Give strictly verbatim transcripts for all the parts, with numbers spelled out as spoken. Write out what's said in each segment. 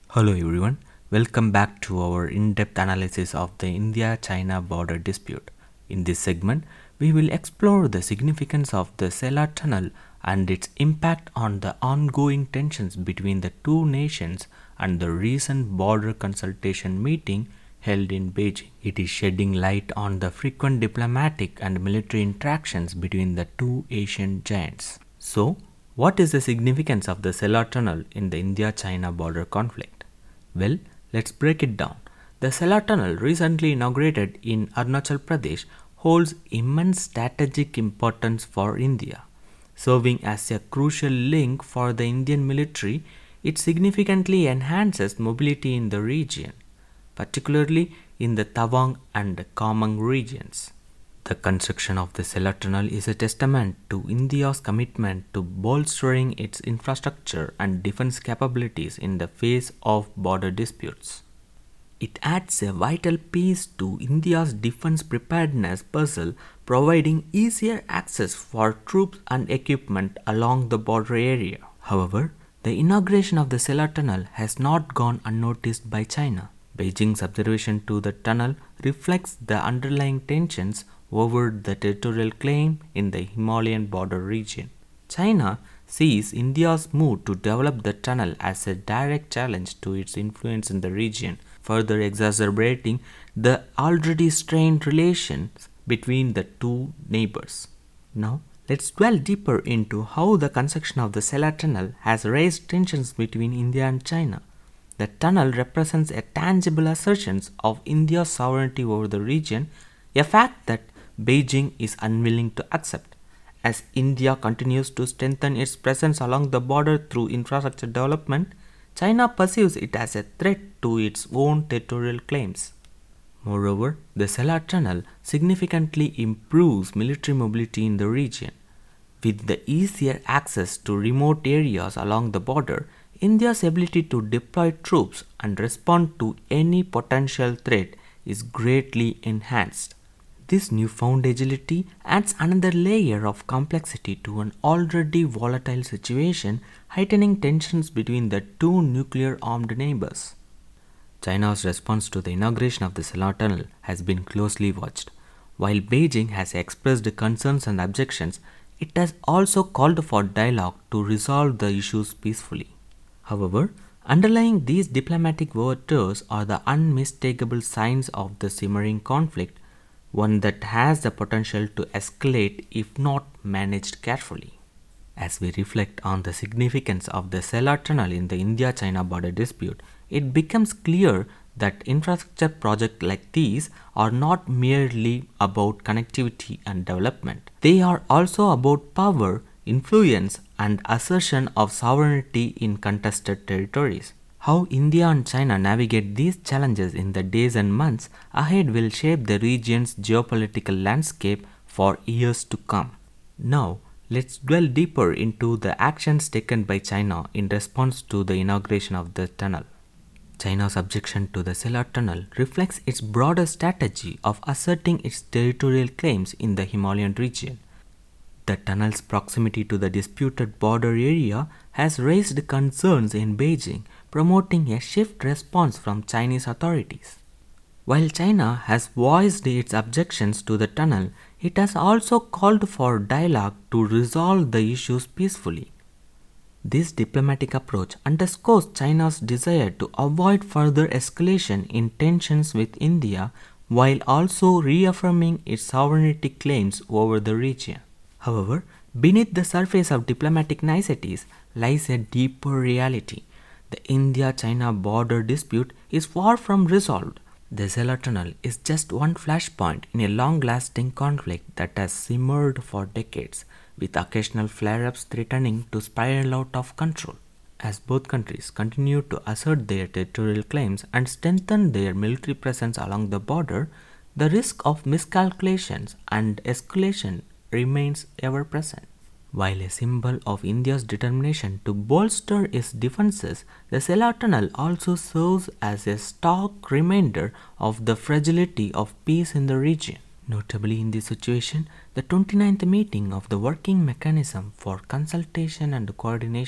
Hello everyone, welcome back to our in-depth analysis of the India-China border dispute. In this segment, we will explore the significance of the Sela Tunnel and its impact on the ongoing tensions between the two nations and the recent border consultation meeting held in Beijing. It is shedding light on the frequent diplomatic and military interactions between the two Asian giants. So, what is the significance of the Sela Tunnel in the India-China border conflict? Well, let's break it down. The Sela Tunnel, recently inaugurated in Arunachal Pradesh, holds immense strategic importance for India. Serving as a crucial link for the Indian military, it significantly enhances mobility in the region, particularly in the Tawang and Kamang regions. The construction of the Sela Tunnel is a testament to India's commitment to bolstering its infrastructure and defense capabilities in the face of border disputes. It adds a vital piece to India's defense preparedness puzzle, providing easier access for troops and equipment along the border area. However, the inauguration of the Sela Tunnel has not gone unnoticed by China. Beijing's observation to the tunnel reflects the underlying tensions over the territorial claim in the Himalayan border region. China sees India's move to develop the tunnel as a direct challenge to its influence in the region, further exacerbating the already strained relations between the two neighbors. Now, let's dwell deeper into how the construction of the Sela Tunnel has raised tensions between India and China. The tunnel represents a tangible assertion of India's sovereignty over the region, a fact that Beijing is unwilling to accept. As India continues to strengthen its presence along the border through infrastructure development, China perceives it as a threat to its own territorial claims. Moreover, the Sela Tunnel significantly improves military mobility in the region. With the easier access to remote areas along the border, India's ability to deploy troops and respond to any potential threat is greatly enhanced. This newfound agility adds another layer of complexity to an already volatile situation, heightening tensions between the two nuclear-armed neighbors. China's response to the inauguration of the Sela Tunnel has been closely watched. While Beijing has expressed concerns and objections, it has also called for dialogue to resolve the issues peacefully. However, underlying these diplomatic overtures are the unmistakable signs of the simmering conflict, one that has the potential to escalate if not managed carefully. As we reflect on the significance of the Sela Tunnel in the India-China border dispute, it becomes clear that infrastructure projects like these are not merely about connectivity and development. They are also about power, influence, and assertion of sovereignty in contested territories. How India and China navigate these challenges in the days and months ahead will shape the region's geopolitical landscape for years to come. Now, let's dwell deeper into the actions taken by China in response to the inauguration of the tunnel. China's objection to the Sela Tunnel reflects its broader strategy of asserting its territorial claims in the Himalayan region. The tunnel's proximity to the disputed border area has raised concerns in Beijing, promoting a swift response from Chinese authorities. While China has voiced its objections to the tunnel, it has also called for dialogue to resolve the issues peacefully. This diplomatic approach underscores China's desire to avoid further escalation in tensions with India while also reaffirming its sovereignty claims over the region. However, beneath the surface of diplomatic niceties lies a deeper reality. The India-China border dispute is far from resolved. The Sela Tunnel is just one flashpoint in a long-lasting conflict that has simmered for decades, with occasional flare-ups threatening to spiral out of control. As both countries continue to assert their territorial claims and strengthen their military presence along the border, the risk of miscalculations and escalation remains ever present. While a symbol of India's determination to bolster its defenses, the Sela Tunnel also serves as a stark reminder of the fragility of peace in the region. Notably in this situation, the twenty-ninth meeting of the Working Mechanism for Consultation and Coordination,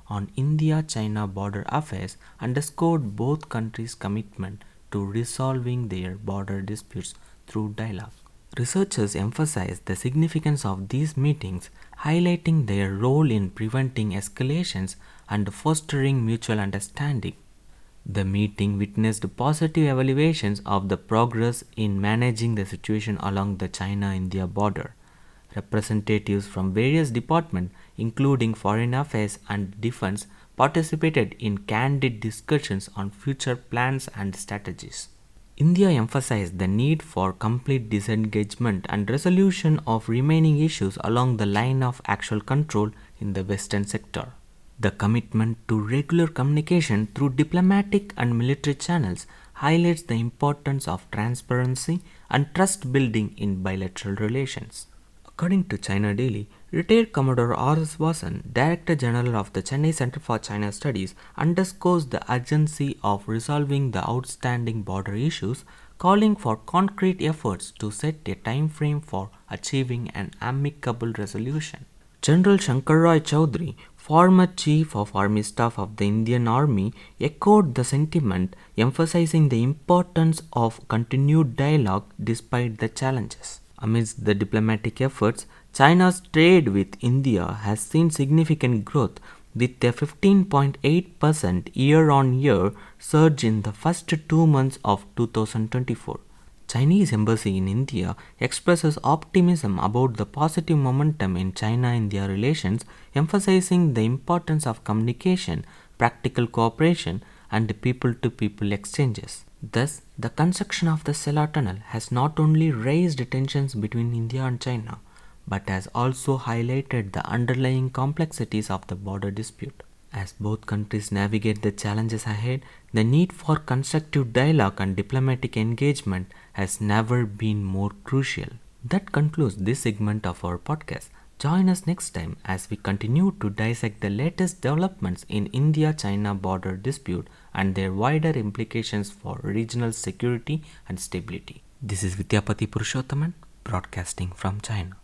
on India-China border affairs underscored both countries' commitment to resolving their border disputes through dialogue. Researchers emphasize the significance of these meetings, highlighting their role in preventing escalations and fostering mutual understanding. The meeting witnessed positive evaluations of the progress in managing the situation along the China-India border. Representatives from various departments, including Foreign Affairs and Defense, participated in candid discussions on future plans and strategies. India emphasized the need for complete disengagement and resolution of remaining issues along the line of actual control in the western sector. The commitment to regular communication through diplomatic and military channels highlights the importance of transparency and trust building in bilateral relations. According to China Daily, retired Commodore R S Vasan, Director General of the Chennai Center for China Studies, underscores the urgency of resolving the outstanding border issues, calling for concrete efforts to set a time frame for achieving an amicable resolution. General Shankar Rai Chaudhary, former Chief of Army Staff of the Indian Army, echoed the sentiment, emphasizing the importance of continued dialogue despite the challenges. Amidst the diplomatic efforts, China's trade with India has seen significant growth, with a fifteen point eight percent year-on-year surge in the first two months of two thousand twenty-four. Chinese Embassy in India expresses optimism about the positive momentum in China-India relations, emphasizing the importance of communication, practical cooperation, and people-to-people exchanges. Thus, the construction of the Sela Tunnel has not only raised tensions between India and China, but has also highlighted the underlying complexities of the border dispute. As both countries navigate the challenges ahead, the need for constructive dialogue and diplomatic engagement has never been more crucial. That concludes this segment of our podcast. Join us next time as we continue to dissect the latest developments in India-China border dispute and their wider implications for regional security and stability. This is Vidyapati Purushothaman, broadcasting from China.